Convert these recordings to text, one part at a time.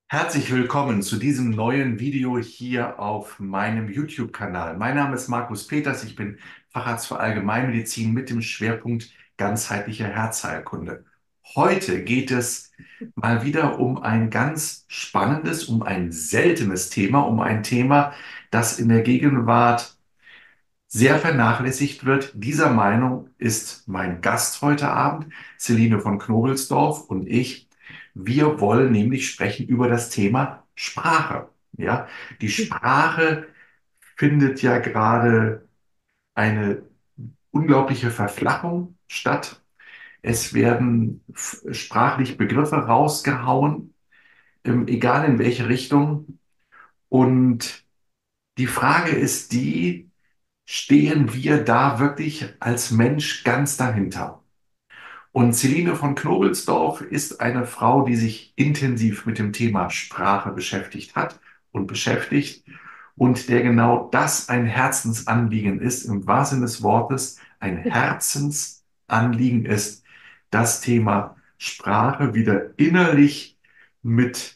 Herzlich willkommen zu diesem neuen Video hier auf meinem YouTube-Kanal. Mein Name ist Markus Peters, ich bin Facharzt für Allgemeinmedizin mit dem Schwerpunkt ganzheitliche Herzheilkunde. Heute geht es mal wieder um ein ganz spannendes, um ein seltenes Thema, um ein Thema, das in der Gegenwart sehr vernachlässigt wird. Dieser Meinung ist mein Gast heute Abend, Celine von Knobelsdorf und ich. Wir wollen nämlich sprechen über das Thema Sprache. Ja, die Sprache findet ja gerade eine unglaubliche Verflachung statt. Es werden sprachlich Begriffe rausgehauen, egal in welche Richtung. Und die Frage ist die, stehen wir da wirklich als Mensch ganz dahinter? Und Celine von Knobelsdorf ist eine Frau, die sich intensiv mit dem Thema Sprache beschäftigt hat und beschäftigt und der genau das ein Herzensanliegen ist, im wahrsten Sinne des Wortes ein Herzensanliegen ist, das Thema Sprache wieder innerlich mit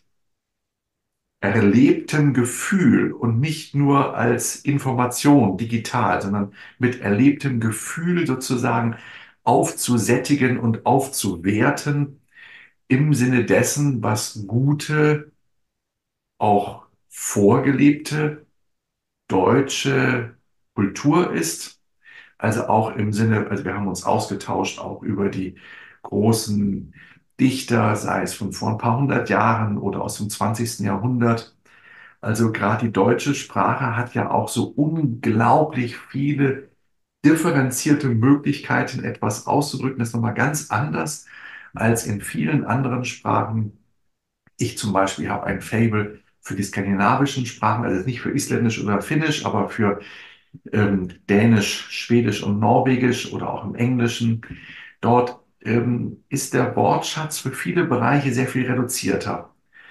erlebtem Gefühl und nicht nur als Information digital, sondern mit erlebtem Gefühl sozusagen aufzusättigen und aufzuwerten im Sinne dessen, was gute, auch vorgelebte deutsche Kultur ist. Also auch im Sinne, also wir haben uns ausgetauscht auch über die großen Dichter, sei es von vor ein paar hundert Jahren oder aus dem 20. Jahrhundert. Also gerade die deutsche Sprache hat ja auch so unglaublich viele differenzierte Möglichkeiten, etwas auszudrücken. Das ist nochmal ganz anders als in vielen anderen Sprachen. Ich zum Beispiel habe ein Faible für die skandinavischen Sprachen, also nicht für Isländisch oder Finnisch, aber für Dänisch, Schwedisch und Norwegisch oder auch im Englischen. Dort ist der Wortschatz für viele Bereiche sehr viel reduzierter.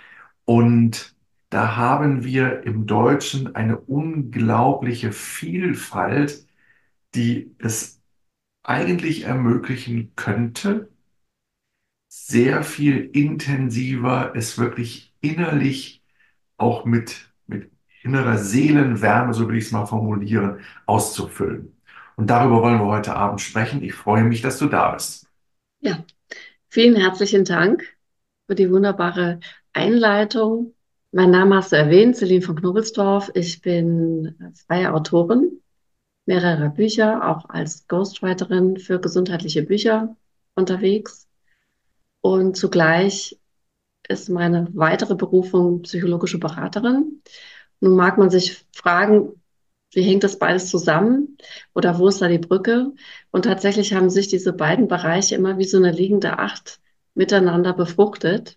Und da haben wir im Deutschen eine unglaubliche Vielfalt, die es eigentlich ermöglichen könnte, sehr viel intensiver es wirklich innerlich auch mit innerer Seelenwärme, so will ich es mal formulieren, auszufüllen. Und darüber wollen wir heute Abend sprechen. Ich freue mich, dass du da bist. Ja, vielen herzlichen Dank für die wunderbare Einleitung. Mein Name hast du erwähnt, Celine von Knobelsdorf. Ich bin freie Autorin mehrerer Bücher, auch als Ghostwriterin für gesundheitliche Bücher unterwegs. Und zugleich ist meine weitere Berufung psychologische Beraterin. Nun mag man sich fragen, wie hängt das beides zusammen oder wo ist da die Brücke? Und tatsächlich haben sich diese beiden Bereiche immer wie so eine liegende Acht miteinander befruchtet.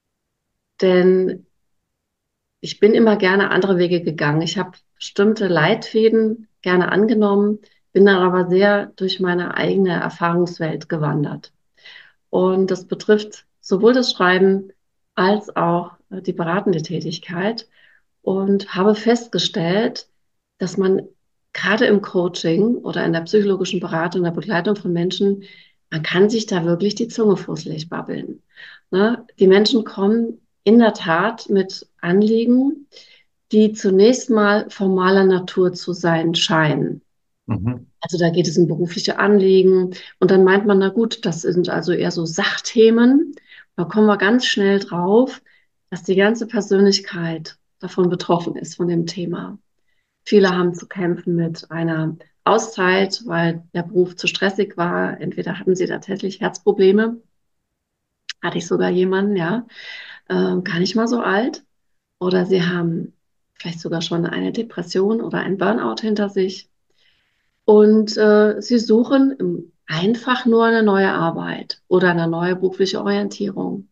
Denn ich bin immer gerne andere Wege gegangen. Ich habe bestimmte Leitfäden gerne angenommen, bin dann aber sehr durch meine eigene Erfahrungswelt gewandert. Und das betrifft sowohl das Schreiben als auch die beratende Tätigkeit und habe festgestellt, dass man gerade im Coaching oder in der psychologischen Beratung, der Begleitung von Menschen, man kann sich da wirklich die Zunge fusselig babbeln. Ne? Die Menschen kommen in der Tat mit Anliegen, die zunächst mal formaler Natur zu sein scheinen. Mhm. Also da geht es um berufliche Anliegen und dann meint man, na gut, das sind also eher so Sachthemen. Da kommen wir ganz schnell drauf, dass die ganze Persönlichkeit davon betroffen ist, von dem Thema. Viele haben zu kämpfen mit einer Auszeit, weil der Beruf zu stressig war. Entweder hatten sie tatsächlich Herzprobleme, hatte ich sogar jemanden, ja, gar nicht mal so alt, oder sie haben vielleicht sogar schon eine Depression oder ein Burnout hinter sich. Und sie suchen einfach nur eine neue Arbeit oder eine neue berufliche Orientierung.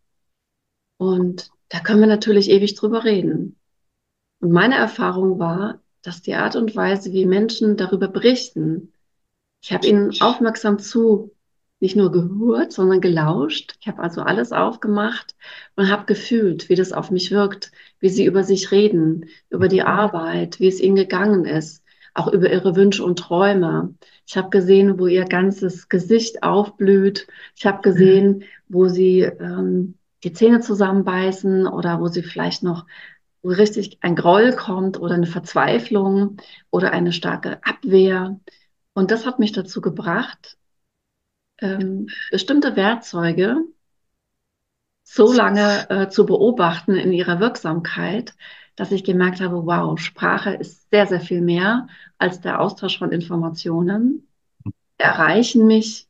Und da können wir natürlich ewig drüber reden. Und meine Erfahrung war, dass die Art und Weise, wie Menschen darüber berichten, ich habe ihnen aufmerksam zu, nicht nur gehört, sondern gelauscht. Ich habe also alles aufgemacht und habe gefühlt, wie das auf mich wirkt, wie sie über sich reden, über die Arbeit, wie es ihnen gegangen ist, auch über ihre Wünsche und Träume. Ich habe gesehen, wo ihr ganzes Gesicht aufblüht. Ich habe gesehen, wo sie die Zähne zusammenbeißen oder wo sie vielleicht noch, wo richtig ein Groll kommt oder eine Verzweiflung oder eine starke Abwehr. Und das hat mich dazu gebracht, bestimmte Werkzeuge so lange zu beobachten in ihrer Wirksamkeit, dass ich gemerkt habe, wow, Sprache ist sehr, sehr viel mehr als der Austausch von Informationen. Erreichen mich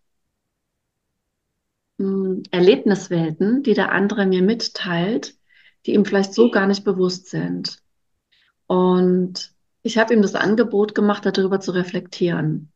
Erlebniswelten, die der andere mir mitteilt, die ihm vielleicht so gar nicht bewusst sind. Und ich habe ihm das Angebot gemacht, darüber zu reflektieren.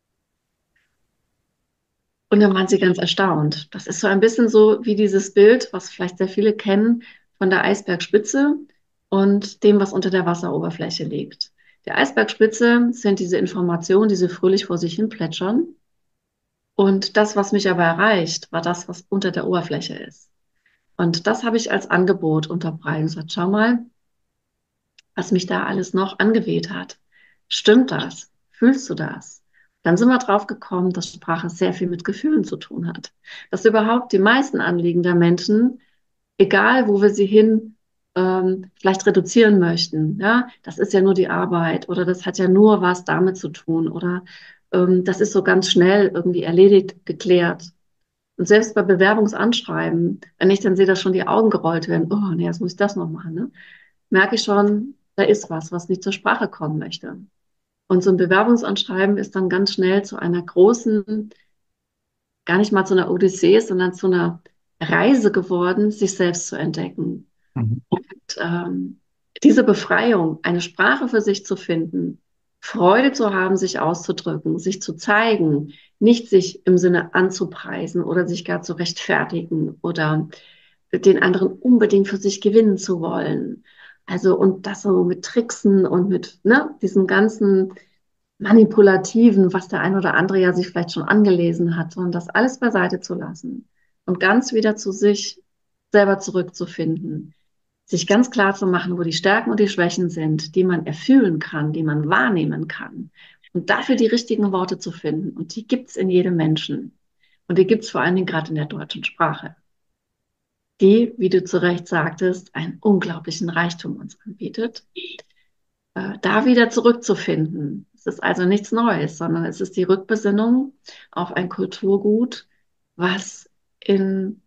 Und dann waren sie ganz erstaunt. Das ist so ein bisschen so wie dieses Bild, was vielleicht sehr viele kennen, von der Eisbergspitze und dem, was unter der Wasseroberfläche liegt. Die Eisbergspitze sind diese Informationen, die so fröhlich vor sich hin plätschern. Und das, was mich aber erreicht, war das, was unter der Oberfläche ist. Und das habe ich als Angebot unterbreitet und gesagt, schau mal, was mich da alles noch angeweht hat. Stimmt das? Fühlst du das? Dann sind wir drauf gekommen, dass Sprache sehr viel mit Gefühlen zu tun hat. Dass überhaupt die meisten Anliegen der Menschen, egal wo wir sie hin vielleicht reduzieren möchten, ja, das ist ja nur die Arbeit oder das hat ja nur was damit zu tun oder das ist so ganz schnell irgendwie erledigt, geklärt. Und selbst bei Bewerbungsanschreiben, wenn ich dann sehe, dass schon die Augen gerollt werden, oh nee, jetzt muss ich das noch machen, ne? Merke ich schon, da ist was, was nicht zur Sprache kommen möchte. Und so ein Bewerbungsanschreiben ist dann ganz schnell zu einer großen, gar nicht mal zu einer Odyssee, sondern zu einer Reise geworden, sich selbst zu entdecken. Mhm. Und, diese Befreiung, eine Sprache für sich zu finden, Freude zu haben, sich auszudrücken, sich zu zeigen, nicht sich im Sinne anzupreisen oder sich gar zu rechtfertigen oder den anderen unbedingt für sich gewinnen zu wollen. Also, und das so mit Tricksen und mit, ne, diesem ganzen Manipulativen, was der ein oder andere ja sich vielleicht schon angelesen hat, sondern das alles beiseite zu lassen und ganz wieder zu sich selber zurückzufinden, sich ganz klar zu machen, wo die Stärken und die Schwächen sind, die man erfühlen kann, die man wahrnehmen kann und dafür die richtigen Worte zu finden. Und die gibt's in jedem Menschen. Und die gibt's vor allen Dingen gerade in der deutschen Sprache, die, wie du zu Recht sagtest, einen unglaublichen Reichtum uns anbietet, da wieder zurückzufinden. Es ist also nichts Neues, sondern es ist die Rückbesinnung auf ein Kulturgut, was in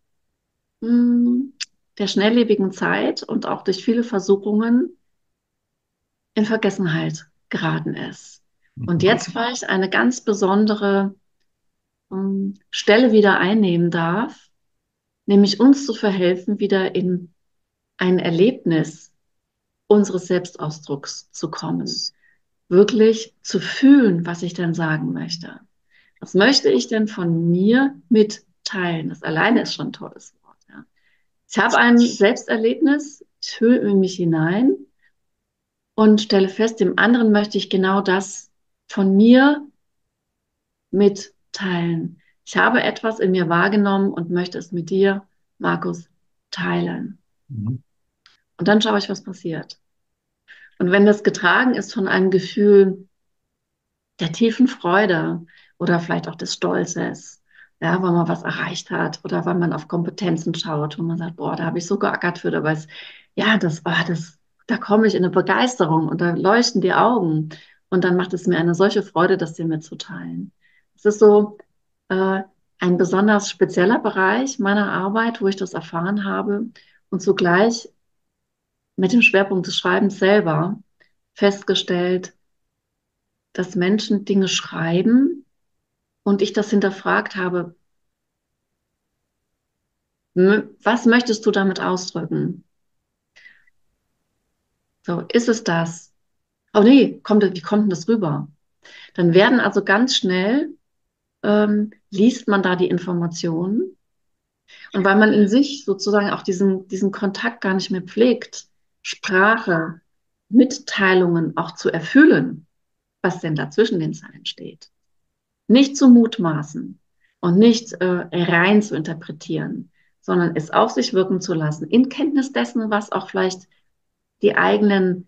der schnelllebigen Zeit und auch durch viele Versuchungen in Vergessenheit geraten ist. Und Mhm. jetzt vielleicht eine ganz besondere Stelle wieder einnehmen darf, nämlich uns zu verhelfen, wieder in ein Erlebnis unseres Selbstausdrucks zu kommen, wirklich zu fühlen, was ich denn sagen möchte. Was möchte ich denn von mir mitteilen? Das alleine ist schon ein tolles Wort. Ja. Ich habe ein Selbsterlebnis, ich höre in mich hinein und stelle fest, dem anderen möchte ich genau das von mir mitteilen. Ich habe etwas in mir wahrgenommen und möchte es mit dir, Markus, teilen. Mhm. Und dann schaue ich, was passiert. Und wenn das getragen ist von einem Gefühl der tiefen Freude oder vielleicht auch des Stolzes, ja, weil man was erreicht hat oder weil man auf Kompetenzen schaut und man sagt, boah, da habe ich so geackert für, aber es, ja, da komme ich in eine Begeisterung und da leuchten die Augen und dann macht es mir eine solche Freude, das dir mitzuteilen. Es ist so ein besonders spezieller Bereich meiner Arbeit, wo ich das erfahren habe und zugleich mit dem Schwerpunkt des Schreibens selber festgestellt, dass Menschen Dinge schreiben und ich das hinterfragt habe, was möchtest du damit ausdrücken? So, ist es das? Oh nee, wie kommt denn das rüber? Dann werden also ganz schnell, liest man da die Informationen und weil man in sich sozusagen auch diesen Kontakt gar nicht mehr pflegt, Sprache, Mitteilungen auch zu erfüllen, was denn da zwischen den Zeilen steht. Nicht zu mutmaßen und nicht rein zu interpretieren, sondern es auf sich wirken zu lassen, in Kenntnis dessen, was auch vielleicht die eigenen,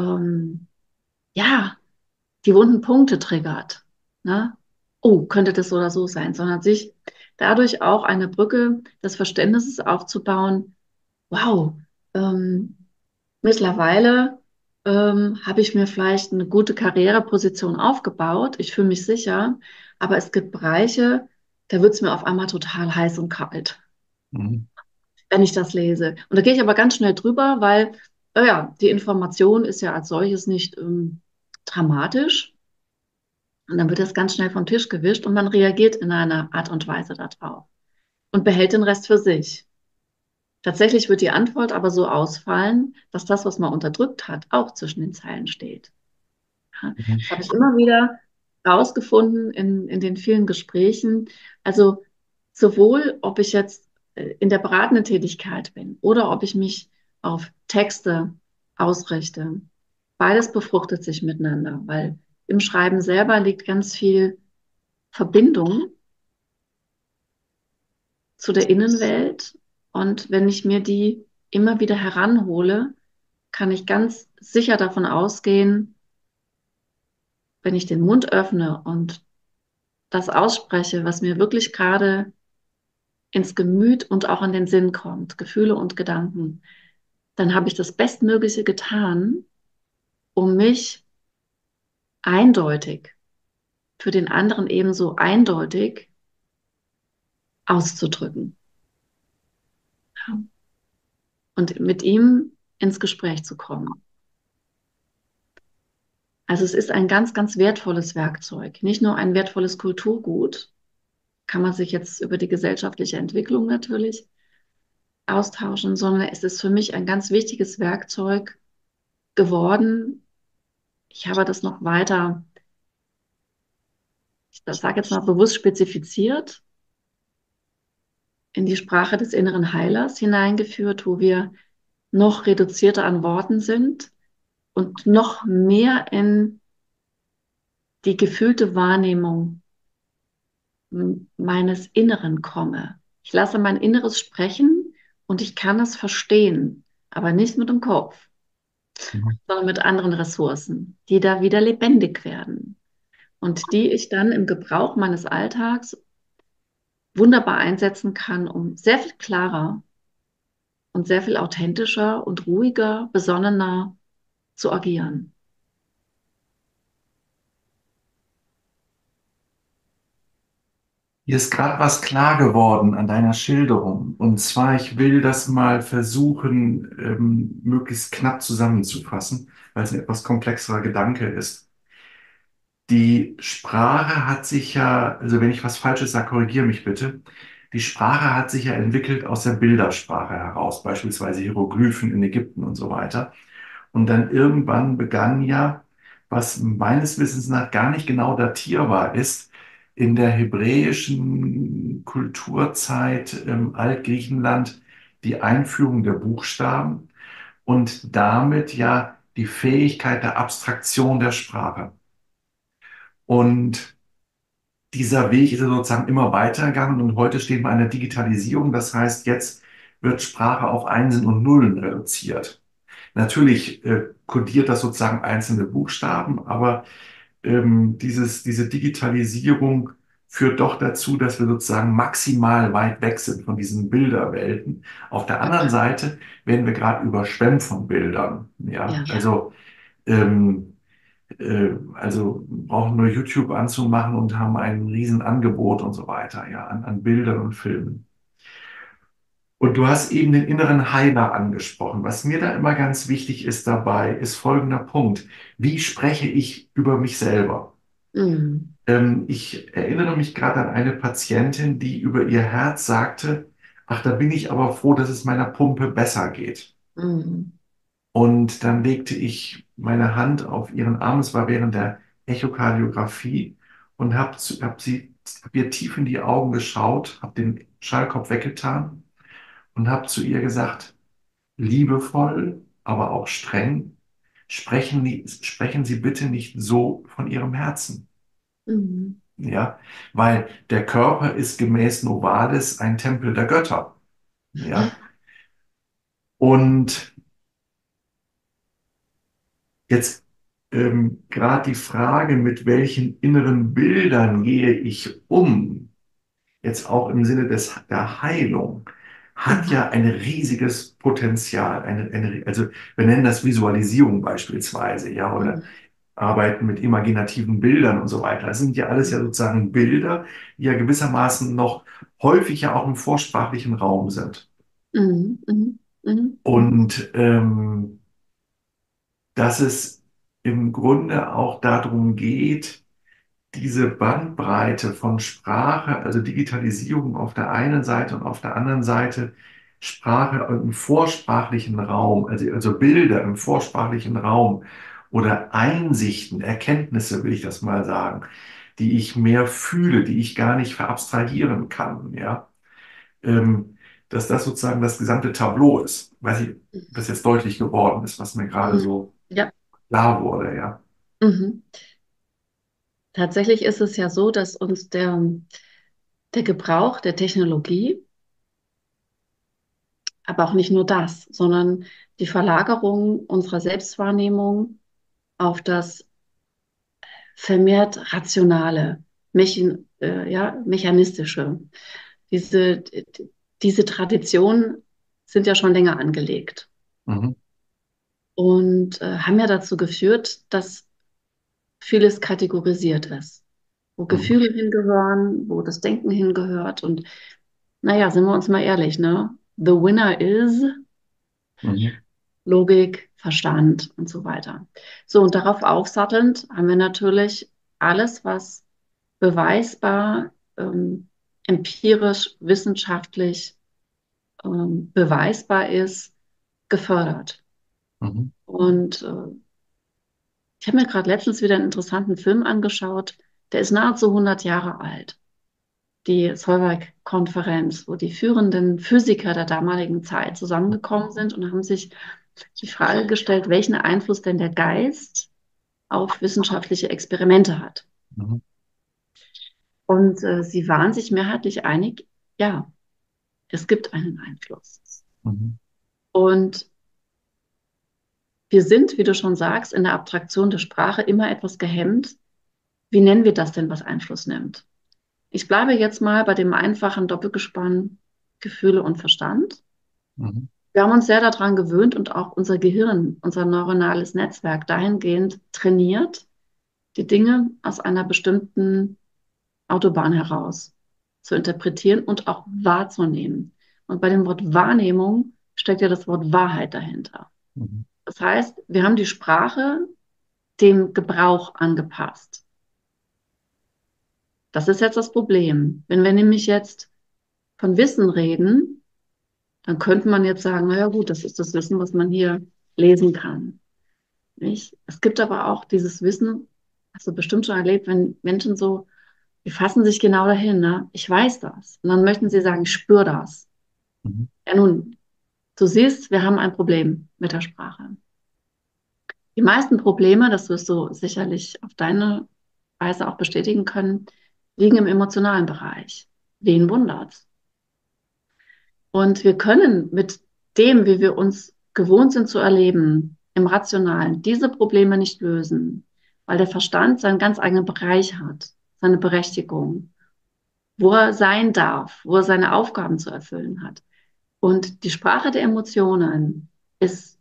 ja, die wunden Punkte triggert. Ne? Oh, könnte das so oder so sein, sondern sich dadurch auch eine Brücke des Verständnisses aufzubauen. Wow, ähm, mittlerweile habe ich mir vielleicht eine gute Karriereposition aufgebaut. Ich fühle mich sicher, aber es gibt Bereiche, da wird es mir auf einmal total heiß und kalt, Mhm. wenn ich das lese. Und da gehe ich aber ganz schnell drüber, weil, ja, die Information ist ja als solches nicht dramatisch. Und dann wird das ganz schnell vom Tisch gewischt und man reagiert in einer Art und Weise darauf und behält den Rest für sich. Tatsächlich wird die Antwort aber so ausfallen, dass das, was man unterdrückt hat, auch zwischen den Zeilen steht. Ja, Mhm. das habe ich immer wieder herausgefunden in den vielen Gesprächen. Also sowohl, ob ich jetzt in der beratenden Tätigkeit bin oder ob ich mich auf Texte ausrichte, beides befruchtet sich miteinander, weil im Schreiben selber liegt ganz viel Verbindung zu der Innenwelt. Und wenn ich mir die immer wieder heranhole, kann ich ganz sicher davon ausgehen, wenn ich den Mund öffne und das ausspreche, was mir wirklich gerade ins Gemüt und auch in den Sinn kommt, Gefühle und Gedanken, dann habe ich das Bestmögliche getan, um mich eindeutig, für den anderen ebenso eindeutig auszudrücken, ja, und mit ihm ins Gespräch zu kommen. Also es ist ein ganz, ganz wertvolles Werkzeug, nicht nur ein wertvolles Kulturgut, kann man sich jetzt über die gesellschaftliche Entwicklung natürlich austauschen, sondern es ist für mich ein ganz wichtiges Werkzeug geworden. Ich habe das noch weiter, ich sage jetzt mal bewusst spezifiziert, in die Sprache des inneren Heilers hineingeführt, wo wir noch reduzierter an Worten sind und noch mehr in die gefühlte Wahrnehmung meines Inneren komme. Ich lasse mein Inneres sprechen und ich kann es verstehen, aber nicht mit dem Kopf, Mhm. sondern mit anderen Ressourcen, die da wieder lebendig werden und die ich dann im Gebrauch meines Alltags wunderbar einsetzen kann, um sehr viel klarer und sehr viel authentischer und ruhiger, besonnener zu agieren. Hier ist gerade was klar geworden an deiner Schilderung. Und zwar, ich will das mal versuchen, möglichst knapp zusammenzufassen, weil es ein etwas komplexerer Gedanke ist. Die Sprache hat sich ja, also wenn ich was Falsches sage, korrigiere mich bitte. Die Sprache hat sich ja entwickelt aus der Bildersprache heraus, beispielsweise Hieroglyphen in Ägypten und so weiter. Und dann irgendwann begann ja, was meines Wissens nach gar nicht genau datierbar ist, in der hebräischen Kulturzeit im Altgriechenland die Einführung der Buchstaben und damit ja die Fähigkeit der Abstraktion der Sprache. Und dieser Weg ist ja sozusagen immer weitergegangen und heute stehen wir an der Digitalisierung. Das heißt, jetzt wird Sprache auf Einsen und Nullen reduziert. Natürlich kodiert das sozusagen einzelne Buchstaben, aber diese Digitalisierung führt doch dazu, dass wir sozusagen maximal weit weg sind von diesen Bilderwelten. Auf der anderen Seite werden wir gerade überschwemmt von Bildern. Ja, Ja, also brauchen nur YouTube anzumachen und haben ein Riesenangebot und so weiter, ja, an Bildern und Filmen. Und du hast eben den inneren Heiler angesprochen. Was mir da immer ganz wichtig ist dabei, ist folgender Punkt. Wie spreche ich über mich selber? mm, Ich erinnere mich gerade an eine Patientin, die über ihr Herz sagte, ach, da bin ich aber froh, dass es meiner Pumpe besser geht. mm, Und dann legte ich meine Hand auf ihren Arm, es war während der Echokardiographie, und hab ihr tief in die Augen geschaut, habe den Schallkopf weggetan und habe zu ihr gesagt, liebevoll, aber auch streng, sprechen Sie bitte nicht so von Ihrem Herzen. mm, Ja, weil der Körper ist gemäß Novalis ein Tempel der Götter. Ja, und jetzt gerade die Frage, mit welchen inneren Bildern gehe ich um? jetzt auch im Sinne der Heilung, hat Mhm. ja ein riesiges Potenzial. Also wir nennen das Visualisierung beispielsweise, ja, oder Mhm. arbeiten mit imaginativen Bildern und so weiter. Das sind ja alles ja Mhm. sozusagen Bilder, die ja gewissermaßen noch häufig ja auch im vorsprachlichen Raum sind. Mhm. Mhm. Mhm. Und dass es im Grunde auch darum geht, diese Bandbreite von Sprache, also Digitalisierung auf der einen Seite und auf der anderen Seite Sprache im vorsprachlichen Raum, also Bilder im vorsprachlichen Raum oder Einsichten, Erkenntnisse, will ich das mal sagen, die ich mehr fühle, die ich gar nicht verabstrahieren kann, ja, ähm, dass das sozusagen das gesamte Tableau ist. Weiß ich, ob das jetzt deutlich geworden ist, was mir gerade Mhm. so Ja. klar wurde, ja. Mhm. Tatsächlich ist es ja so, dass uns der Gebrauch der Technologie, aber auch nicht nur das, sondern die Verlagerung unserer Selbstwahrnehmung auf das vermehrt Rationale, ja, Mechanistische. Diese, diese Traditionen sind ja schon länger angelegt Mhm. und haben ja dazu geführt, dass vieles kategorisiert ist, wo Mhm. Gefühle hingehören, wo das Denken hingehört. Und naja, sind wir uns mal ehrlich, ne? The winner is Mhm. Logik, Verstand und so weiter. So, und darauf aufsattelnd haben wir natürlich alles, was beweisbar, empirisch, wissenschaftlich beweisbar ist, gefördert. Mhm. Und ich habe mir gerade letztens wieder einen interessanten Film angeschaut, der ist nahezu 100 Jahre alt. Die Solvay-Konferenz, wo die führenden Physiker der damaligen Zeit zusammengekommen sind und haben sich die Frage gestellt, welchen Einfluss denn der Geist auf wissenschaftliche Experimente hat. Mhm. Und sie waren sich mehrheitlich einig, ja, es gibt einen Einfluss. Mhm. Und wir sind, wie du schon sagst, in der Abstraktion der Sprache immer etwas gehemmt. Wie nennen wir das denn, was Einfluss nimmt? Ich bleibe jetzt mal bei dem einfachen Doppelgespann Gefühle und Verstand. Mhm. Wir haben uns sehr daran gewöhnt und auch unser Gehirn, unser neuronales Netzwerk dahingehend trainiert, die Dinge aus einer bestimmten Autobahn heraus zu interpretieren und auch wahrzunehmen. Und bei dem Wort Wahrnehmung steckt ja das Wort Wahrheit dahinter. Mhm. Das heißt, wir haben die Sprache dem Gebrauch angepasst. Das ist jetzt das Problem. Wenn wir nämlich jetzt von Wissen reden, dann könnte man jetzt sagen, naja gut, das ist das Wissen, was man hier lesen kann. Nicht? Es gibt aber auch dieses Wissen, hast du bestimmt schon erlebt, wenn Menschen so, die fassen sich genau dahin, ne? Ich weiß das. Und dann möchten sie sagen, ich spüre das. Mhm. Ja nun, du siehst, wir haben ein Problem mit der Sprache. Die meisten Probleme, das wirst du sicherlich auf deine Weise auch bestätigen können, liegen im emotionalen Bereich. Wen wundert's? Und wir können mit dem, wie wir uns gewohnt sind zu erleben, im Rationalen, diese Probleme nicht lösen, weil der Verstand seinen ganz eigenen Bereich hat, seine Berechtigung, wo er sein darf, wo er seine Aufgaben zu erfüllen hat. Und die Sprache der Emotionen ist,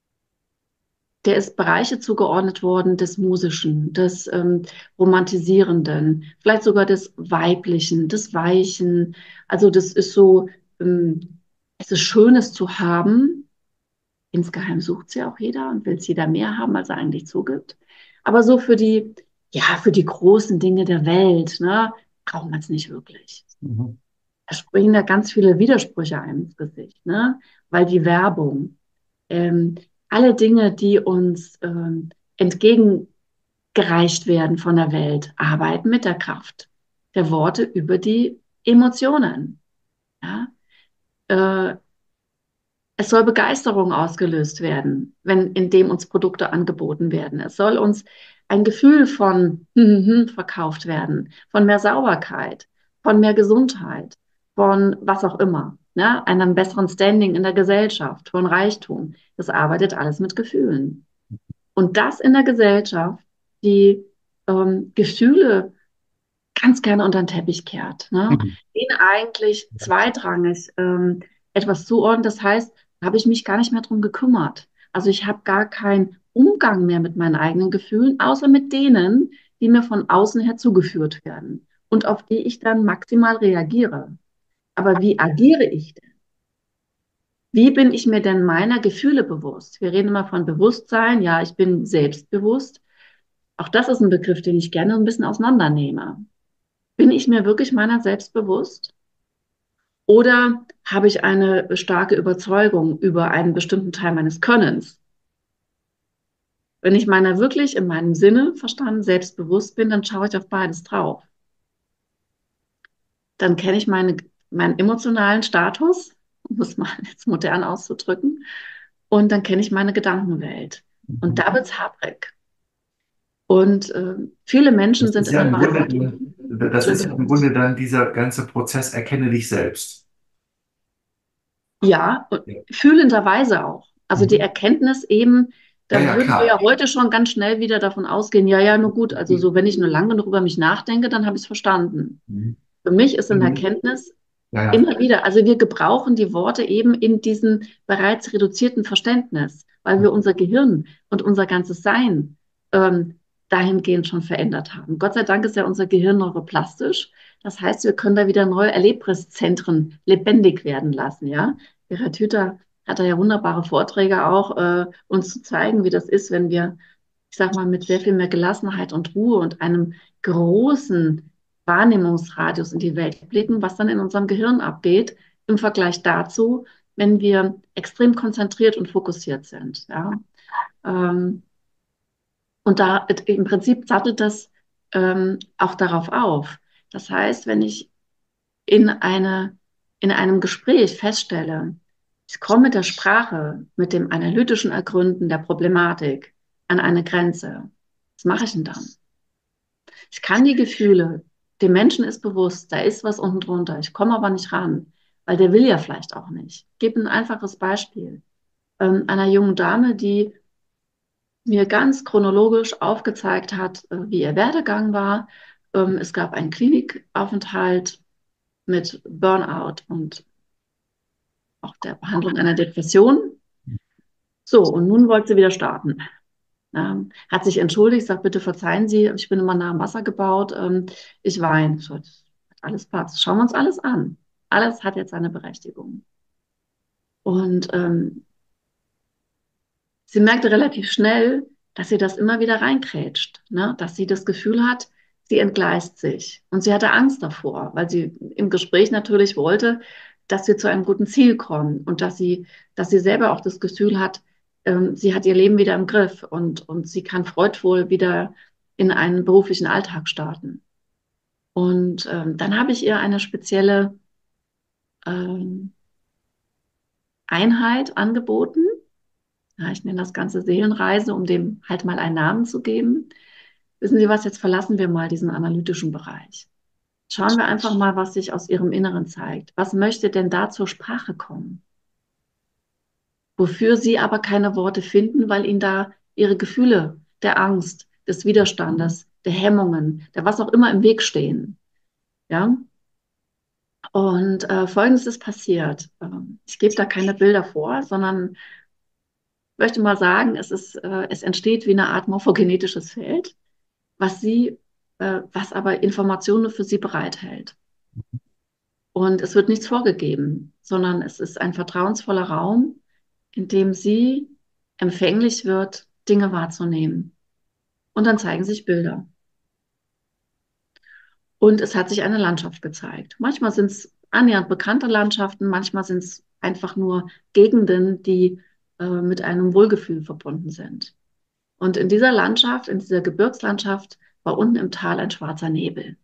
der ist Bereiche zugeordnet worden des Musischen, des Romantisierenden, vielleicht sogar des Weiblichen, des Weichen. Also das ist so, es ist Schönes zu haben. Insgeheim sucht es ja auch jeder und will es jeder mehr haben, als er eigentlich zugibt. Aber so für die, ja, für die großen Dinge der Welt, ne, braucht man es nicht wirklich. Mhm. Da springen da ganz viele Widersprüche einem ins Gesicht, ne? Weil die Werbung, ähm, alle Dinge, die uns entgegengereicht werden von der Welt, arbeiten mit der Kraft der Worte über die Emotionen. Ja? Äh, Es soll Begeisterung ausgelöst werden, wenn indem uns Produkte angeboten werden. Es soll uns ein Gefühl von verkauft werden, von mehr Sauberkeit, von mehr Gesundheit, von was auch immer, ne? Einem besseren Standing in der Gesellschaft, von Reichtum. Das arbeitet alles mit Gefühlen. Und das in der Gesellschaft, die Gefühle ganz gerne unter den Teppich kehrt, ne? Mhm. Den eigentlich zweitrangig etwas zuordnet. Das heißt, da habe ich mich gar nicht mehr drum gekümmert. Also ich habe gar keinen Umgang mehr mit meinen eigenen Gefühlen, außer mit denen, die mir von außen her zugeführt werden und auf die ich dann maximal reagiere. Aber wie agiere ich denn? Wie bin ich mir denn meiner Gefühle bewusst? Wir reden immer von Bewusstsein. Ja, ich bin selbstbewusst. Auch das ist ein Begriff, den ich gerne ein bisschen auseinandernehme. Bin ich mir wirklich meiner selbst bewusst? Oder habe ich eine starke Überzeugung über einen bestimmten Teil meines Könnens? Wenn ich meiner wirklich in meinem Sinne verstanden selbstbewusst bin, dann schaue ich auf beides drauf. Dann kenne ich meinen emotionalen Status, um es mal jetzt modern auszudrücken, und dann kenne ich meine Gedankenwelt. Und Mhm. da wird es haprig. Und viele Menschen Das sind ist in ja der im Grunde, Verantwortung. das ist ja im Grunde dann dieser ganze Prozess, erkenne dich selbst. Ja, und Ja, fühlenderweise auch. Also die mhm. Erkenntnis eben, Ja, da ja, würden wir ja klar. heute schon ganz schnell wieder davon ausgehen, ja, ja, nur gut, also so, wenn ich nur lange genug über mich nachdenke, dann habe ich es verstanden. Mhm. Für mich ist in der Mhm. Erkenntnis Ja, ja. immer wieder, also wir gebrauchen die Worte eben in diesem bereits reduzierten Verständnis, weil wir unser Gehirn und unser ganzes Sein ähm, dahingehend schon verändert haben. Gott sei Dank ist ja unser Gehirn neuroplastisch. Das heißt, wir können da wieder neue Erlebniszentren lebendig werden lassen, ja. Gerhard Hüther hat da ja wunderbare Vorträge auch, uns zu zeigen, wie das ist, wenn wir, ich sag mal, mit sehr viel mehr Gelassenheit und Ruhe und einem großen Wahrnehmungsradius in die Welt blicken, was dann in unserem Gehirn abgeht, im Vergleich dazu, wenn wir extrem konzentriert und fokussiert sind. Ja? Ähm, und da im Prinzip sattelt das auch darauf auf. Das heißt, wenn ich in in einem Gespräch feststelle, ich komme mit der Sprache, mit dem analytischen Ergründen der Problematik an eine Grenze, was mache ich denn dann? Ich kann die Gefühle, dem Menschen ist bewusst, da ist was unten drunter. Ich komme aber nicht ran, weil der will ja vielleicht auch nicht. Ich gebe ein einfaches Beispiel. Einer jungen Dame, die mir ganz chronologisch aufgezeigt hat, wie ihr Werdegang war. Es gab einen Klinikaufenthalt mit Burnout und auch der Behandlung einer Depression. So, und nun wollte sie wieder starten. Hat sich entschuldigt, sagt, bitte verzeihen Sie, ich bin immer nah am Wasser gebaut, ich weine. So, alles passt. Schauen wir uns alles an. Alles hat jetzt seine Berechtigung. Und sie merkte relativ schnell, dass sie das immer wieder reinkrätscht, ne? Dass sie das Gefühl hat, sie entgleist sich. Und sie hatte Angst davor, weil sie im Gespräch natürlich wollte, dass wir zu einem guten Ziel kommen und dass sie selber auch das Gefühl hat, sie hat ihr Leben wieder im Griff und sie kann freudvoll wieder in einen beruflichen Alltag starten. Und dann habe ich ihr eine spezielle ähm, Einheit angeboten. Ja, ich nenne das Ganze Seelenreise, um dem halt mal einen Namen zu geben. Wissen Sie was, jetzt verlassen wir mal diesen analytischen Bereich. Schauen wir einfach mal, was sich aus Ihrem Inneren zeigt. Was möchte denn da zur Sprache kommen? Wofür Sie aber keine Worte finden, weil Ihnen da Ihre Gefühle der Angst, des Widerstandes, der Hemmungen, der was auch immer im Weg stehen. Ja? Und Folgendes ist passiert. Ich gebe da keine Bilder vor, sondern möchte mal sagen, es entsteht wie eine Art morphogenetisches Feld, was aber Informationen für sie bereithält. Und es wird nichts vorgegeben, sondern es ist ein vertrauensvoller Raum, in dem sie empfänglich wird, Dinge wahrzunehmen. Und dann zeigen sich Bilder. Und es hat sich eine Landschaft gezeigt. Manchmal sind es annähernd bekannte Landschaften, manchmal sind es einfach nur Gegenden, die mit einem Wohlgefühl verbunden sind. Und in dieser Landschaft, in dieser Gebirgslandschaft, war unten im Tal ein schwarzer Nebel.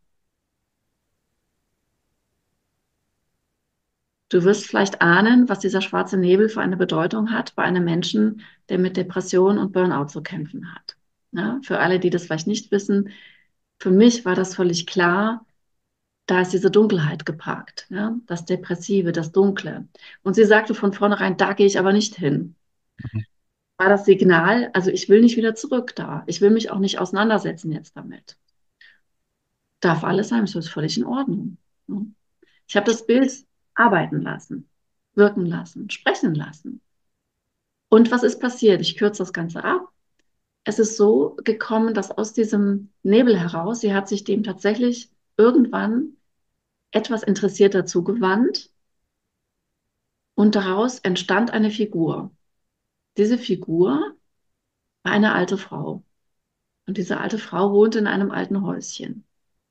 Du wirst vielleicht ahnen, was dieser schwarze Nebel für eine Bedeutung hat bei einem Menschen, der mit Depression und Burnout zu kämpfen hat. Ja, für alle, die das vielleicht nicht wissen, für mich war das völlig klar, da ist diese Dunkelheit geparkt, ja, das Depressive, das Dunkle. Und sie sagte von vornherein, da gehe ich aber nicht hin. War das Signal, also ich will nicht wieder zurück da. Ich will mich auch nicht auseinandersetzen jetzt damit. darf alles sein, das ist völlig in Ordnung. Ne? Ich habe das Bild arbeiten lassen, wirken lassen, sprechen lassen. Und was ist passiert? Ich kürze das Ganze ab. Es ist so gekommen, dass aus diesem Nebel heraus, sie hat sich dem tatsächlich irgendwann etwas interessierter zugewandt und daraus entstand eine Figur. Diese Figur war eine alte Frau. Und diese alte Frau wohnte in einem alten Häuschen.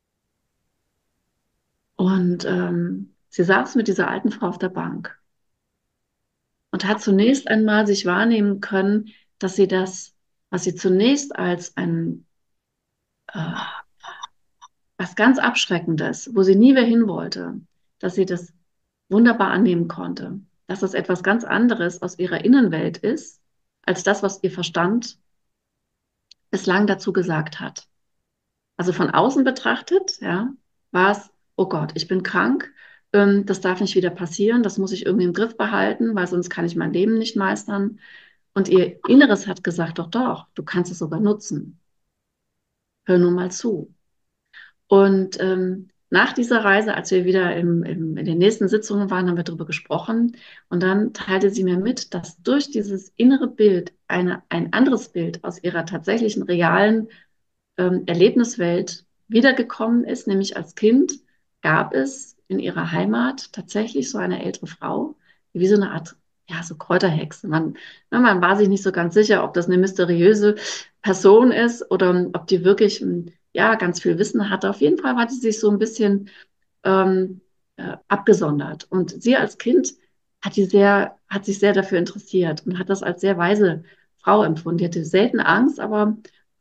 Und sie saß mit dieser alten Frau auf der Bank und hat zunächst einmal sich wahrnehmen können, dass sie das, was sie zunächst als ein was ganz Abschreckendes, wo sie nie mehr hin wollte, dass sie das wunderbar annehmen konnte, dass das etwas ganz anderes aus ihrer Innenwelt ist, als das, was ihr Verstand bislang dazu gesagt hat. Also von außen betrachtet, ja, war es, oh Gott, ich bin krank, das darf nicht wieder passieren, das muss ich irgendwie im Griff behalten, weil sonst kann ich mein Leben nicht meistern. Und ihr Inneres hat gesagt, doch, doch, du kannst es sogar nutzen. Hör nur mal zu. Und nach dieser Reise, als wir wieder in den nächsten Sitzungen waren, haben wir darüber gesprochen. Und dann teilte sie mir mit, dass durch dieses innere Bild ein anderes Bild aus ihrer tatsächlichen realen Erlebniswelt wiedergekommen ist. Nämlich als Kind gab es in ihrer Heimat tatsächlich so eine ältere Frau, die wie so eine Art, ja, so Kräuterhexe. Man war sich nicht so ganz sicher, ob das eine mysteriöse Person ist oder ob die wirklich ja, ganz viel Wissen hatte. Auf jeden Fall hat sie sich so ein bisschen ähm, abgesondert. Und sie als Kind hat sich sehr dafür interessiert und hat das als sehr weise Frau empfunden. Die hatte selten Angst, aber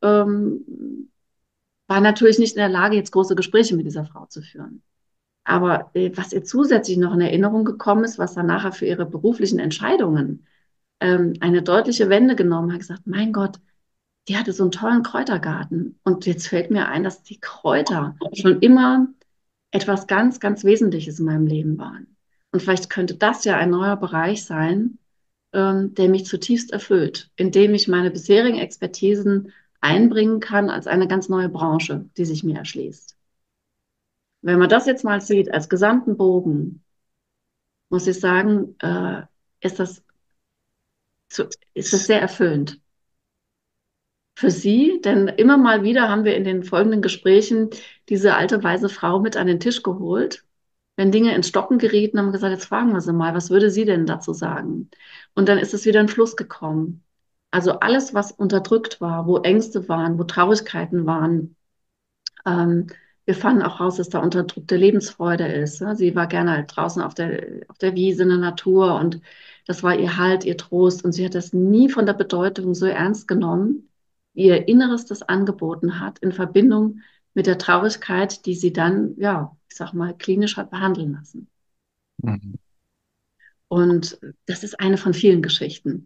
war natürlich nicht in der Lage, jetzt große Gespräche mit dieser Frau zu führen. Aber was ihr zusätzlich noch in Erinnerung gekommen ist, was dann nachher für ihre beruflichen Entscheidungen eine deutliche Wende genommen hat, gesagt, mein Gott, die hatte so einen tollen Kräutergarten. Und jetzt fällt mir ein, dass die Kräuter schon immer etwas ganz, ganz Wesentliches in meinem Leben waren. Und vielleicht könnte das ja ein neuer Bereich sein, der mich zutiefst erfüllt, indem ich meine bisherigen Expertisen einbringen kann als eine ganz neue Branche, die sich mir erschließt. Wenn man das jetzt mal sieht als gesamten Bogen, muss ich sagen, ist das, ist das sehr erfüllend für Sie, denn immer mal wieder haben wir in den folgenden Gesprächen diese alte weise Frau mit an den Tisch geholt. Wenn Dinge ins Stocken gerieten, haben wir gesagt, jetzt fragen wir sie mal, was würde sie denn dazu sagen? Und dann ist es wieder in Fluss gekommen. Also alles, was unterdrückt war, wo Ängste waren, wo Traurigkeiten waren, ähm, wir fanden auch raus, dass da unterdrückte Lebensfreude ist. Ne? Sie war gerne halt draußen auf der Wiese in der Natur und das war ihr Halt, ihr Trost. Und sie hat das nie von der Bedeutung so ernst genommen, wie ihr Inneres das angeboten hat, in Verbindung mit der Traurigkeit, die sie dann, ja, ich sag mal, klinisch hat behandeln lassen. Mhm. Und das ist eine von vielen Geschichten.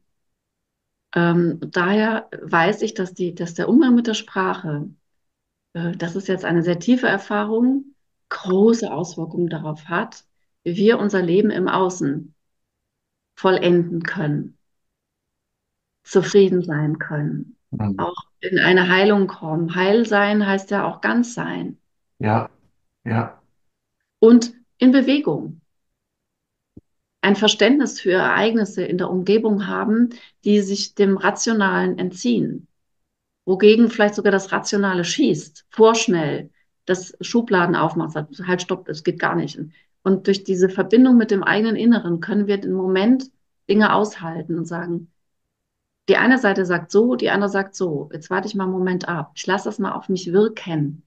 Daher weiß ich, dass der Umgang mit der Sprache, das ist jetzt eine sehr tiefe Erfahrung, große Auswirkungen darauf hat, wie wir unser Leben im Außen vollenden können, zufrieden sein können, Mhm. auch in eine Heilung kommen. Heil sein heißt ja auch ganz sein Ja, ja. und in Bewegung. Ein Verständnis für Ereignisse in der Umgebung haben, die sich dem Rationalen entziehen, wogegen vielleicht sogar das Rationale schießt, vorschnell, das Schubladen aufmacht, sagt, halt, stopp, das geht gar nicht. Und durch diese Verbindung mit dem eigenen Inneren können wir im Moment Dinge aushalten und sagen, die eine Seite sagt so, die andere sagt so. Jetzt warte ich mal einen Moment ab. Ich lasse das mal auf mich wirken.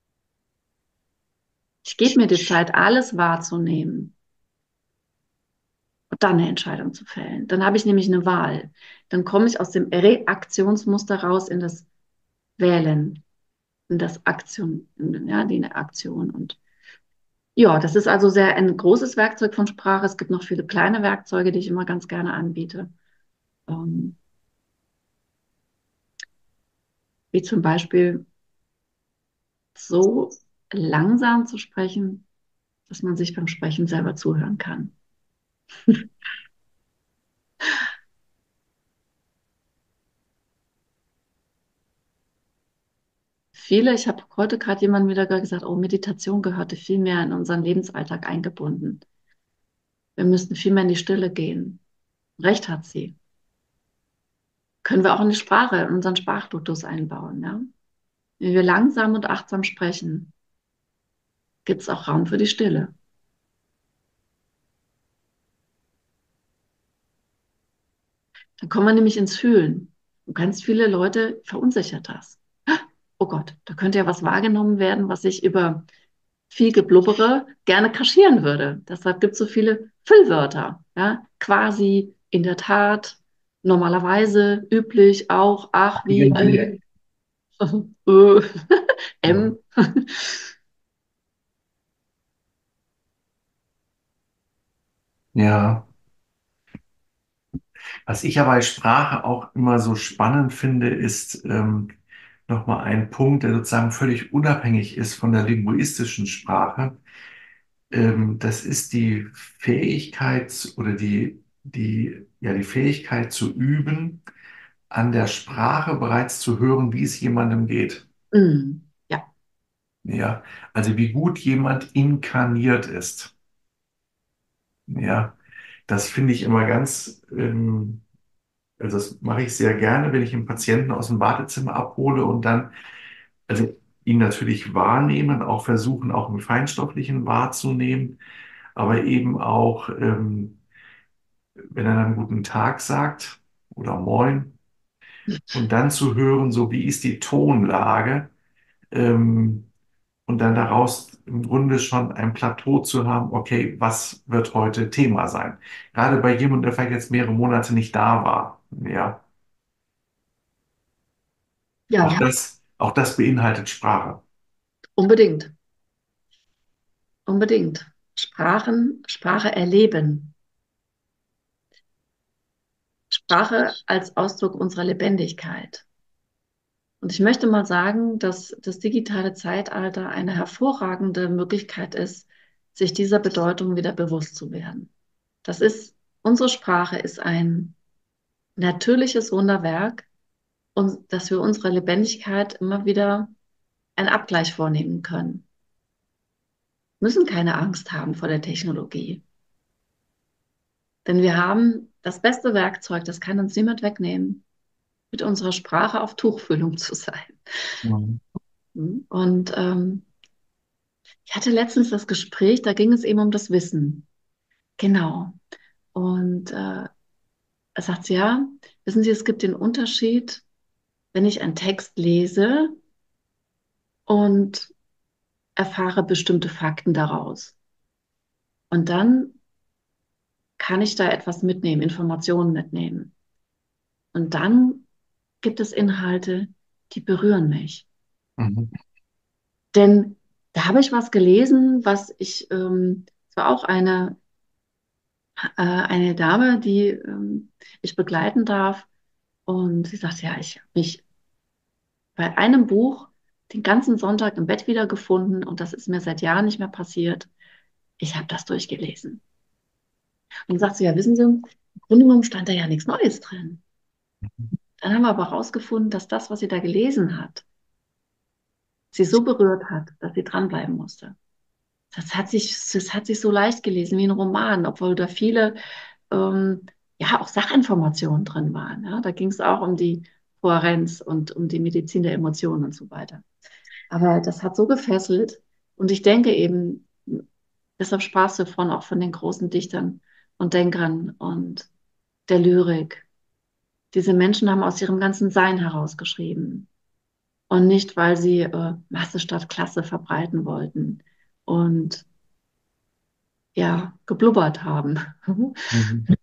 Ich gebe mir die Zeit, alles wahrzunehmen und dann eine Entscheidung zu fällen. Dann habe ich nämlich eine Wahl. Dann komme ich aus dem Reaktionsmuster raus in das Wählen, in das Aktion, ja, die Aktion. Und ja, das ist also sehr ein großes Werkzeug von Sprache. Es gibt noch viele kleine Werkzeuge, die ich immer ganz gerne anbiete. Ähm, wie zum Beispiel so langsam zu sprechen, dass man sich beim Sprechen selber zuhören kann. viele, ich habe heute gerade jemanden wieder gesagt, oh, Meditation gehörte viel mehr in unseren Lebensalltag eingebunden. Wir müssten viel mehr in die Stille gehen. Recht hat sie. Können wir auch in die Sprache, in unseren Sprachduktus einbauen, ja? Wenn wir langsam und achtsam sprechen, gibt es auch Raum für die Stille. Dann kommen wir nämlich ins Fühlen. Und ganz viele Leute verunsichert das. Oh Gott, da könnte ja was wahrgenommen werden, was ich über viel Geblubbere gerne kaschieren würde. Deshalb gibt es so viele Füllwörter. Ja? Quasi, in der Tat, normalerweise, üblich, auch, ach, wie, Irgendwie. äh, Ja. M. Ja. Was ich ja bei Sprache auch immer so spannend finde, ist nochmal ein Punkt, der sozusagen völlig unabhängig ist von der linguistischen Sprache. Das ist die Fähigkeit oder die Fähigkeit zu üben, an der Sprache bereits zu hören, wie es jemandem geht. Ja. Ja, also wie gut jemand inkarniert ist. Ja, das finde ich immer ganz, also das mache ich sehr gerne, wenn ich einen Patienten aus dem Wartezimmer abhole und dann, also ihn natürlich wahrnehmen, auch versuchen, auch im Feinstofflichen wahrzunehmen, aber eben auch, wenn er dann guten Tag sagt oder Moin und dann zu hören, so wie ist die Tonlage, ähm, und dann daraus im Grunde schon ein Plateau zu haben, okay, was wird heute Thema sein? Gerade bei jemandem, der vielleicht jetzt mehrere Monate nicht da war. Ja, Ja, auch das beinhaltet Sprache. unbedingt. Unbedingt. Sprache erleben. Sprache als Ausdruck unserer Lebendigkeit. Und ich möchte mal sagen, dass das digitale Zeitalter eine hervorragende Möglichkeit ist, sich dieser Bedeutung wieder bewusst zu werden. Unsere Sprache ist ein natürliches Wunderwerk und dass wir unserer Lebendigkeit immer wieder einen Abgleich vornehmen können. Müssen keine Angst haben vor der Technologie. Denn wir haben das beste Werkzeug, das kann uns niemand wegnehmen, mit unserer Sprache auf Tuchfühlung zu sein. Mhm. Und ich hatte letztens das Gespräch, da ging es eben um das Wissen. Genau. Und er sagt, ja, wissen Sie, es gibt den Unterschied, wenn ich einen Text lese und erfahre bestimmte Fakten daraus. Und dann kann ich da etwas mitnehmen, Informationen mitnehmen. Und dann gibt es Inhalte, die berühren mich. Mhm. Denn da habe ich was gelesen, es war auch eine Dame, die ich begleiten darf. Und sie sagt, ja, ich habe mich bei einem Buch den ganzen Sonntag im Bett wiedergefunden und das ist mir seit Jahren nicht mehr passiert. Ich habe das durchgelesen. Und sagt sie, ja, wissen Sie, im Grunde genommen stand da ja nichts Neues drin. Dann haben wir aber herausgefunden, dass das, was sie da gelesen hat, sie so berührt hat, dass sie dranbleiben musste. Das hat sich so leicht gelesen wie ein Roman, obwohl da viele ja auch Sachinformationen drin waren. Ja? Da ging es auch um die Kohärenz und um die Medizin der Emotionen und so weiter. Aber das hat so gefesselt. Und ich denke eben, deshalb sprachst du von auch von den großen Dichtern und Denkern und der Lyrik. Diese Menschen haben aus ihrem ganzen Sein heraus geschrieben. Und nicht, weil sie Masse statt Klasse verbreiten wollten und ja, geblubbert haben. Mhm.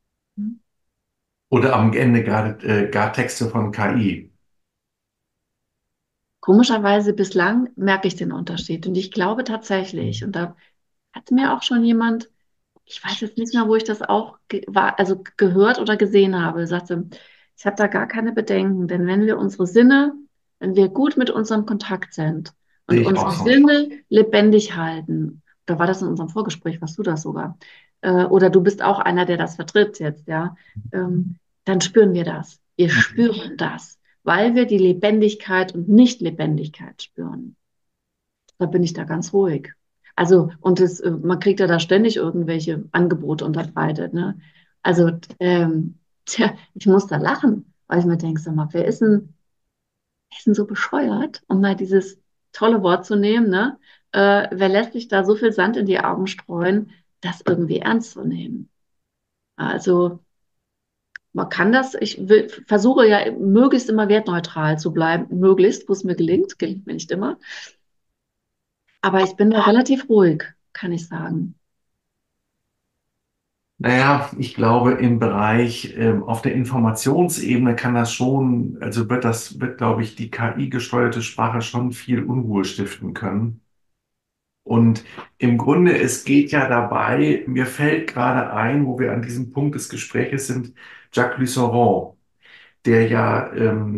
Oder am Ende gerade gar Texte von KI. Komischerweise bislang merke ich den Unterschied. Und ich glaube tatsächlich, und da hat mir auch schon jemand, ich weiß jetzt nicht mehr, wo ich das auch also gehört oder gesehen habe, sagte, ich habe da gar keine Bedenken, denn wenn wir gut mit unserem Kontakt sind und Sehe ich auch unsere so. Sinne lebendig halten, da war das in unserem Vorgespräch, warst du das sogar, oder du bist auch einer, der das vertritt jetzt, ja, dann spüren wir das. Wir spüren das. weil wir die Lebendigkeit und Nichtlebendigkeit spüren. Da bin ich da ganz ruhig. Also, und man kriegt ja da ständig irgendwelche Angebote unterbreitet, ne? Also, ich muss da lachen, weil ich mir denke, sag mal, wer ist denn so bescheuert, um mal dieses tolle Wort zu nehmen, ne? Wer lässt sich da so viel Sand in die Augen streuen, das irgendwie ernst zu nehmen? Also, man kann das, versuche ja möglichst immer wertneutral zu bleiben, möglichst, wo es mir gelingt mir nicht immer. Aber ich bin da relativ ruhig, kann ich sagen. Naja, ich glaube, im Bereich, auf der Informationsebene kann das schon, also wird, glaube ich, die KI-gesteuerte Sprache schon viel Unruhe stiften können. Und im Grunde, es geht ja dabei, mir fällt gerade ein, wo wir an diesem Punkt des Gespräches sind, Jacques Lusseron, der ja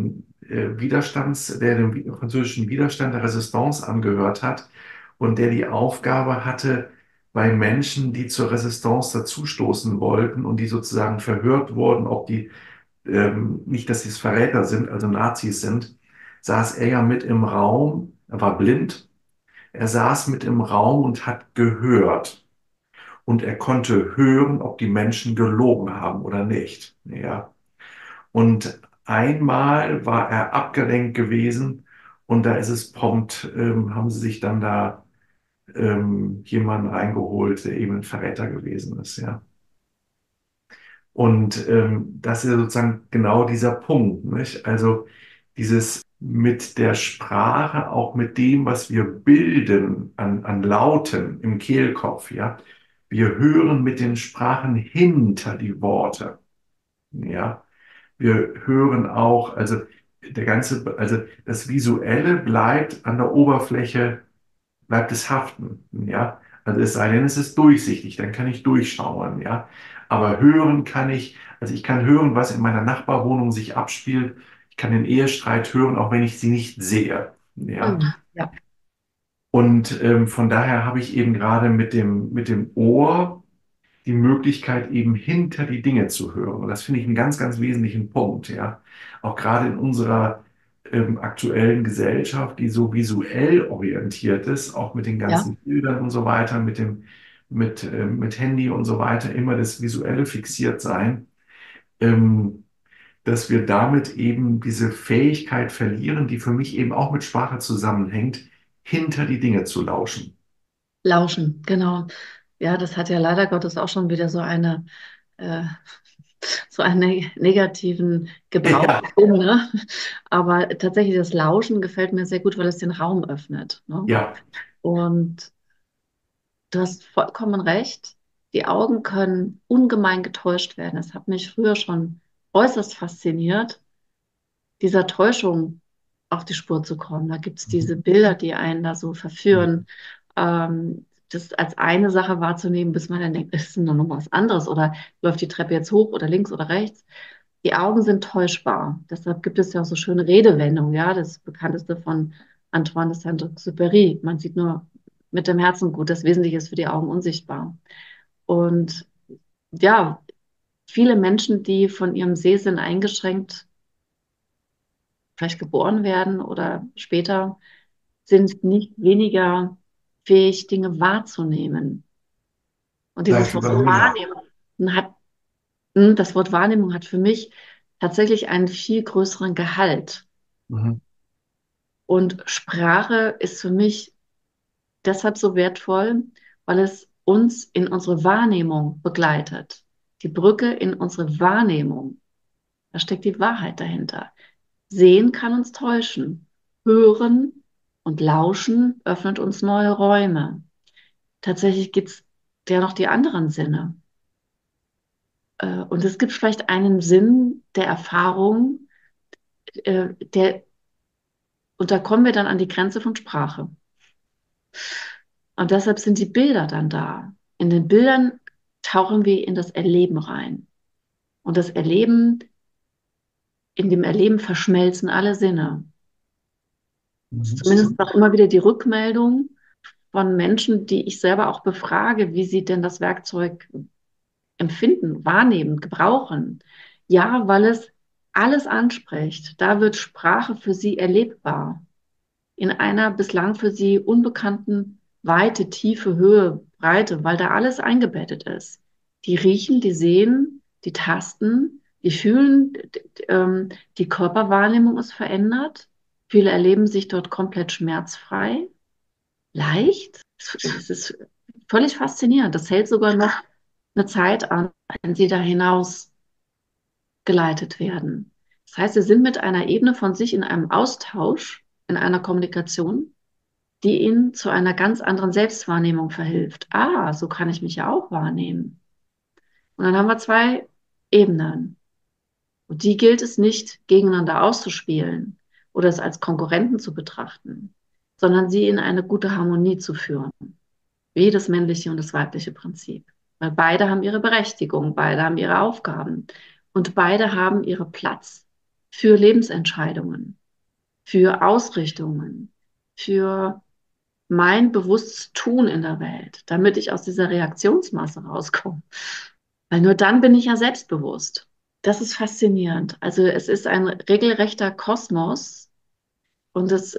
der dem französischen Widerstand der Resistance angehört hat und der die Aufgabe hatte, bei Menschen, die zur Resistance dazustoßen wollten und die sozusagen verhört wurden, ob die nicht, dass sie es Verräter sind, also Nazis sind, saß er ja mit im Raum, er war blind, er saß mit im Raum und hat gehört. Und er konnte hören, ob die Menschen gelogen haben oder nicht. Ja. Und einmal war er abgelenkt gewesen und da ist es prompt, haben sie sich dann da jemanden reingeholt, der eben ein Verräter gewesen ist, ja. Und das ist ja sozusagen genau dieser Punkt, nicht? Also dieses mit der Sprache, auch mit dem, was wir bilden an Lauten im Kehlkopf, ja. Wir hören mit den Sprachen hinter die Worte, ja. Wir hören auch, also also das Visuelle bleibt an der Oberfläche, bleibt es haften, ja. Also es sei denn, es ist durchsichtig, dann kann ich durchschauen, ja. Aber hören kann ich, also ich kann hören, was in meiner Nachbarwohnung sich abspielt. Ich kann den Ehestreit hören, auch wenn ich sie nicht sehe, ja. Mhm. Ja, Und von daher habe ich eben gerade mit dem Ohr die Möglichkeit, eben hinter die Dinge zu hören. Und das finde ich einen ganz, ganz wesentlichen Punkt, ja. Auch gerade in unserer aktuellen Gesellschaft, die so visuell orientiert ist, auch mit den ja. ganzen Bildern und so weiter, mit Handy und so weiter, immer das visuelle fixiert sein, ähm, dass wir damit eben diese Fähigkeit verlieren, die für mich eben auch mit Sprache zusammenhängt, hinter die Dinge zu lauschen. Lauschen, genau. Ja, das hat ja leider Gottes auch schon wieder äh, so einen negativen Gebrauch, Ja, ne? Aber tatsächlich das Lauschen gefällt mir sehr gut, weil es den Raum öffnet, ne? ja, Und du hast vollkommen recht. Die Augen können ungemein getäuscht werden. Es hat mich früher schon äußerst fasziniert, dieser Täuschung auf die Spur zu kommen. Da gibt es diese Bilder, die einen da so verführen, das als eine Sache wahrzunehmen, bis man dann denkt, ist denn noch was anderes oder läuft die Treppe jetzt hoch oder links oder rechts? Die Augen sind täuschbar. Deshalb gibt es ja auch so schöne Redewendungen, ja, das bekannteste von Antoine de Saint-Exupéry. Man sieht nur mit dem Herzen gut, das Wesentliche ist für die Augen unsichtbar. Und ja, viele Menschen, die von ihrem Sehsinn eingeschränkt vielleicht geboren werden oder später, sind nicht weniger fähig, Dinge wahrzunehmen. Und dieses vielleicht Wort sogar mehr. Wahrnehmen hat, das Wort Wahrnehmung hat für mich tatsächlich einen viel größeren Gehalt. Mhm. Und Sprache ist für mich deshalb so wertvoll, weil es uns in unsere Wahrnehmung begleitet. Die Brücke in unsere Wahrnehmung. Da steckt die Wahrheit dahinter. Sehen kann uns täuschen. Hören und Lauschen öffnet uns neue Räume. Tatsächlich gibt es ja noch die anderen Sinne. Und es gibt vielleicht einen Sinn der Erfahrung, und da kommen wir dann an die Grenze von Sprache. Und deshalb sind die Bilder dann da. In den Bildern tauchen wir in das Erleben rein. Und in dem Erleben verschmelzen alle Sinne. Das ist Mhm. zumindest auch immer wieder die Rückmeldung von Menschen, die ich selber auch befrage, wie sie denn das Werkzeug empfinden, wahrnehmen, gebrauchen. Ja, weil es alles anspricht, da wird Sprache für sie erlebbar. In einer bislang für sie unbekannten Weite, Tiefe, Höhe, Breite, weil da alles eingebettet ist. Die riechen, die sehen, die tasten, die fühlen, die Körperwahrnehmung ist verändert. Viele erleben sich dort komplett schmerzfrei, leicht. Es ist völlig faszinierend. Das hält sogar noch eine Zeit an, wenn sie da hinaus geleitet werden. Das heißt, sie sind mit einer Ebene von sich in einem Austausch, in einer Kommunikation, die ihnen zu einer ganz anderen Selbstwahrnehmung verhilft. Ah, so kann ich mich ja auch wahrnehmen. Und dann haben wir zwei Ebenen. Und die gilt es nicht gegeneinander auszuspielen oder es als Konkurrenten zu betrachten, sondern sie in eine gute Harmonie zu führen, wie das männliche und das weibliche Prinzip. Weil beide haben ihre Berechtigung, beide haben ihre Aufgaben und beide haben ihren Platz für Lebensentscheidungen, für Ausrichtungen, für mein bewusstes Tun in der Welt, damit ich aus dieser Reaktionsmasse rauskomme. Weil nur dann bin ich ja selbstbewusst. Das ist faszinierend. Also es ist ein regelrechter Kosmos und es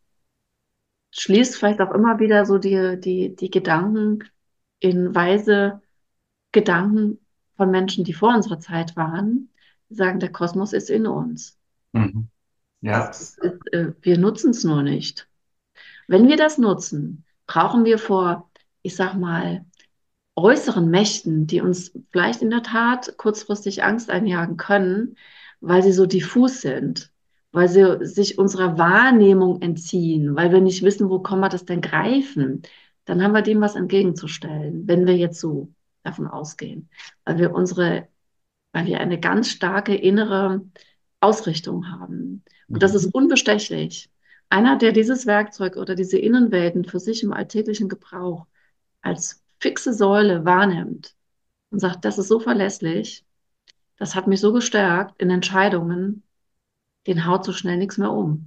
schließt vielleicht auch immer wieder so die Gedanken in weise Gedanken von Menschen, die vor unserer Zeit waren, die sagen, der Kosmos ist in uns. Mhm. Ja. Wir nutzen es nur nicht. Wenn wir das nutzen, brauchen wir vor, ich sag mal, äußeren Mächten, die uns vielleicht in der Tat kurzfristig Angst einjagen können, weil sie so diffus sind, weil sie sich unserer Wahrnehmung entziehen, weil wir nicht wissen, wo kann man das denn greifen, dann haben wir dem was entgegenzustellen, wenn wir jetzt so davon ausgehen, weil wir weil wir eine ganz starke innere Ausrichtung haben. Und das ist Mhm. unbestechlich. Einer, der dieses Werkzeug oder diese Innenwelten für sich im alltäglichen Gebrauch als fixe Säule wahrnimmt und sagt, das ist so verlässlich, das hat mich so gestärkt in Entscheidungen, den haut so schnell nichts mehr um.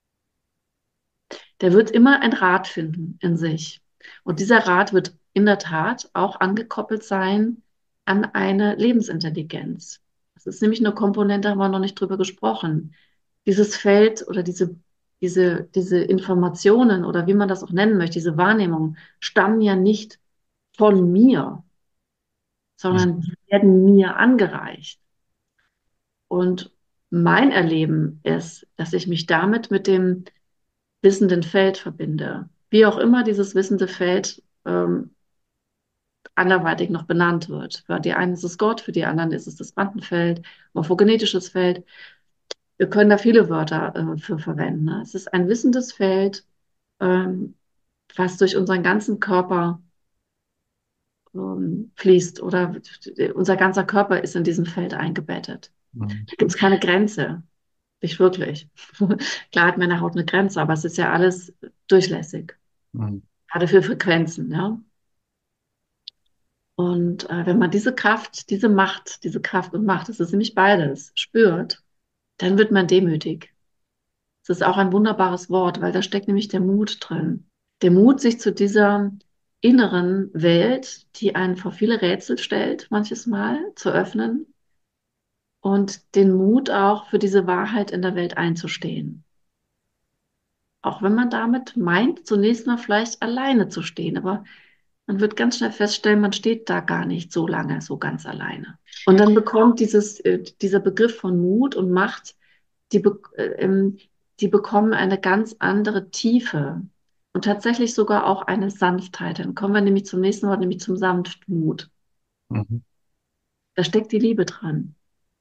Der wird immer ein Rad finden in sich. Und dieser Rad wird in der Tat auch angekoppelt sein an eine Lebensintelligenz. Das ist nämlich eine Komponente, haben wir noch nicht drüber gesprochen. Dieses Feld oder diese Informationen oder wie man das auch nennen möchte, diese Wahrnehmungen stammen ja nicht von mir, sondern die werden mir angereicht. Und mein Erleben ist, dass ich mich damit mit dem wissenden Feld verbinde. Wie auch immer dieses wissende Feld anderweitig noch benannt wird. Für die einen ist es Gott, für die anderen ist es das Quantenfeld, morphogenetisches Feld. Wir können da viele Wörter für verwenden. Ne? Es ist ein wissendes Feld, ähm, was durch unseren ganzen Körper fließt oder unser ganzer Körper ist in diesem Feld eingebettet. Mhm. Da gibt es keine Grenze. Nicht wirklich. Klar hat meine Haut eine Grenze, aber es ist ja alles durchlässig. Mhm. Gerade für Frequenzen, ja. Und wenn man diese Kraft, diese Macht, diese Kraft und Macht, das ist nämlich beides, spürt, dann wird man demütig. Das ist auch ein wunderbares Wort, weil da steckt nämlich der Mut drin. Der Mut, sich zu dieser inneren Welt, die einen vor viele Rätsel stellt, manches Mal zu öffnen und den Mut auch für diese Wahrheit in der Welt einzustehen. Auch wenn man damit meint, zunächst mal vielleicht alleine zu stehen, aber man wird ganz schnell feststellen, man steht da gar nicht so lange so ganz alleine. Und dann bekommt dieser Begriff von Mut und Macht, die, die bekommen eine ganz andere Tiefe und tatsächlich sogar auch eine Sanftheit. Dann kommen wir nämlich zum nächsten Wort, nämlich zum Sanftmut. Mhm. Da steckt die Liebe dran.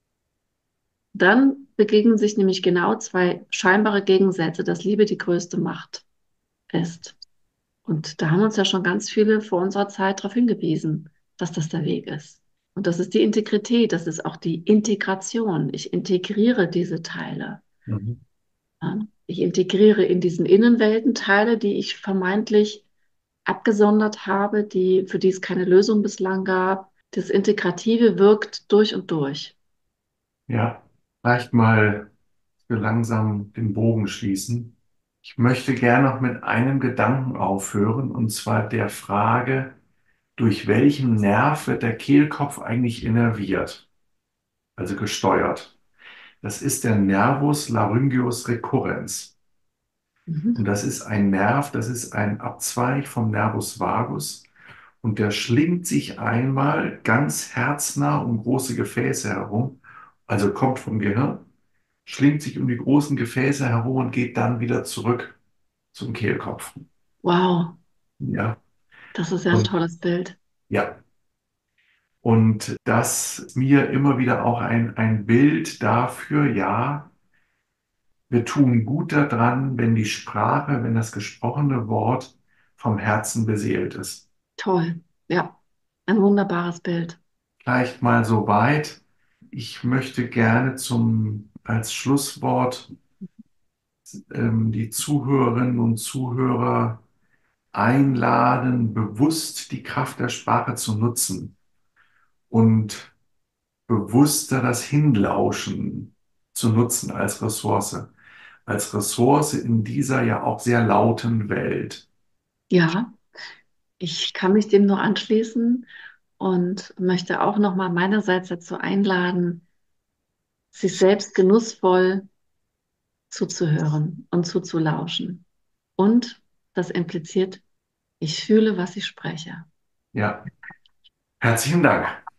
Dann begegnen sich nämlich genau zwei scheinbare Gegensätze, dass Liebe die größte Macht ist. Und da haben uns ja schon ganz viele vor unserer Zeit darauf hingewiesen, dass das der Weg ist. Und das ist die Integrität, das ist auch die Integration. Ich integriere diese Teile. Mhm. Ja. Ich integriere in diesen Innenwelten Teile, die ich vermeintlich abgesondert habe, für die es keine Lösung bislang gab. Das Integrative wirkt durch und durch. Ja, vielleicht mal für langsam den Bogen schließen. Ich möchte gerne noch mit einem Gedanken aufhören, und zwar der Frage, durch welchen Nerv wird der Kehlkopf eigentlich innerviert, also gesteuert? Das ist der Nervus laryngeus recurrens. Und Mhm. das ist ein Nerv, das ist ein Abzweig vom Nervus vagus. Und der schlingt sich einmal ganz herznah um große Gefäße herum, also kommt vom Gehirn, schlingt sich um die großen Gefäße herum und geht dann wieder zurück zum Kehlkopf. Wow, Ja, das ist ja ein und tolles Bild. ja, und das mir immer wieder auch ein Bild dafür, ja, wir tun gut daran, wenn die Sprache, wenn das gesprochene Wort vom Herzen beseelt ist. Toll. Ja, ein wunderbares Bild. Vielleicht mal so weit. Ich möchte gerne als Schlusswort die Zuhörerinnen und Zuhörer einladen, bewusst die Kraft der Sprache zu nutzen und bewusster das Hinlauschen zu nutzen als Ressource in dieser ja auch sehr lauten Welt. Ja, ich kann mich dem nur anschließen und möchte auch nochmal meinerseits dazu einladen, sich selbst genussvoll zuzuhören und zuzulauschen. Und das impliziert, ich fühle, was ich spreche. Ja, herzlichen Dank.